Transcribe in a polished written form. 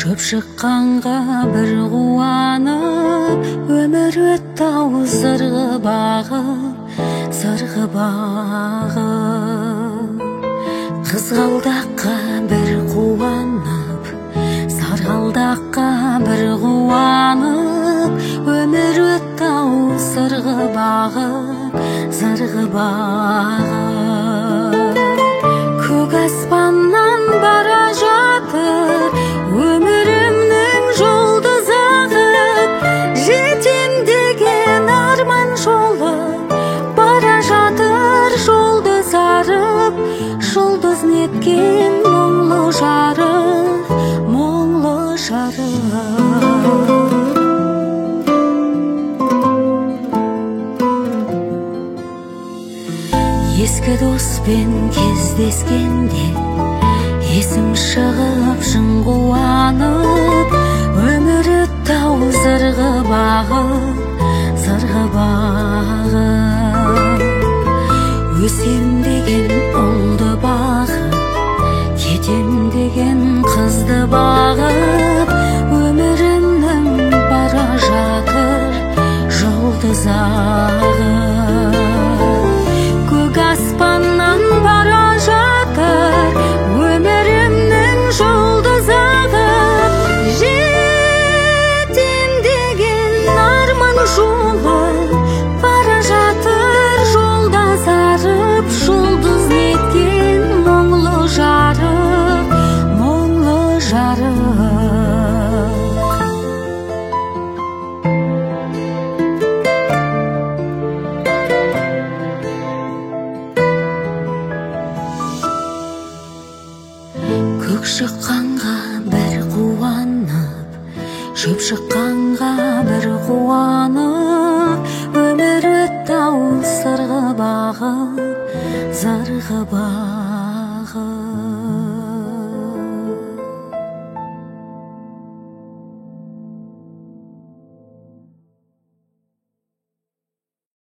шөп шыққанға бір қуанып, өмір өтті ау зырғы бағып, зырғы бағып. Қызғалдаққа бір қуанып, сарғалдаққа бір қуанып, өмір өтті ау зырғы бағып, зырғы бағып. Көк аспаннан бара жатыр өмірімнің жұлдызы ағып, жетем деген арман жолы бара жатыр жұлдыз арып, жұлдыз неткен мұңлы жарық, мұңлы жарық. Ескі доспен кездескенде есім шығып шын қуанып, өмір өтті ау зырғы бағып, зырғы бағып. Өсем деген ұлды бағып, кетем деген қызды бағып, өмірімнің бара жатыр жұлдыз ағып. Көк аспаннан бара жатыр өмірімнің жұлдыз ағып, жетем деген арман жолы бара жатыр жолдас арып, жұлдыз неткен мұңлы жарық, мұңлы жарық. Көк шыққанға бір қуанып, шөп шыққанға бір қуанып, өмір өтті ау зырғы бағып, зырғы бағып.